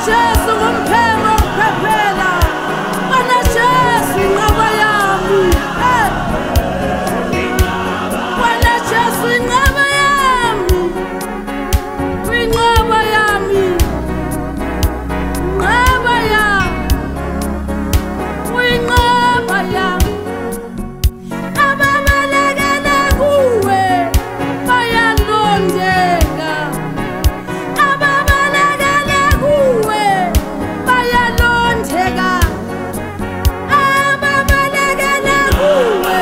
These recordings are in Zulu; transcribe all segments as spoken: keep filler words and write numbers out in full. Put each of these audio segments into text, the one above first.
Jesu ngumphelo uphephela, Bwana Jesu inqaba yami, Bwana Jesu inqaba yami, inqaba yami, inqaba yami, inqaba yami. Ababalekela kuwe bayalondeka, ababalekela kuwe bayalondeka, ababalekela kuwe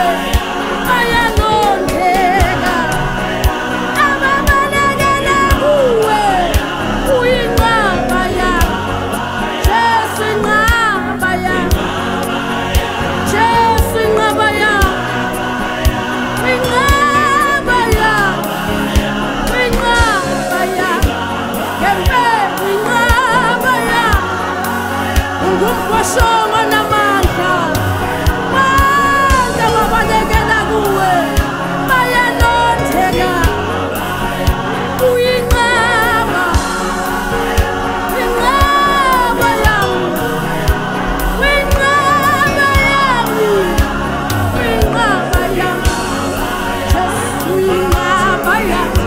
bayalondeka, ababalekela kuwe uyinqaba yami, Jesu inqaba yami, Jesu inqaba yami, inqaba yami, inqaba yami, ngempela inqaba yami, ungumphosongo namandla, manje babalekela kuwe bayalondeka, uyinqaba, inqaba yami, inqaba yami, inqaba yami, Jesu inqaba yami,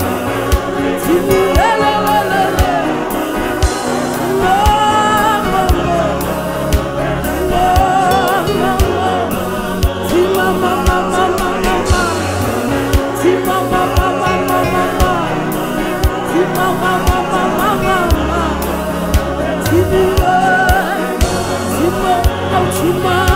Zilelelelele, no, no, no, no, no, no, Zima mama mama mama, Zima mama mama mama, Zima mama mama mama, Zima, Zima, oh Zima.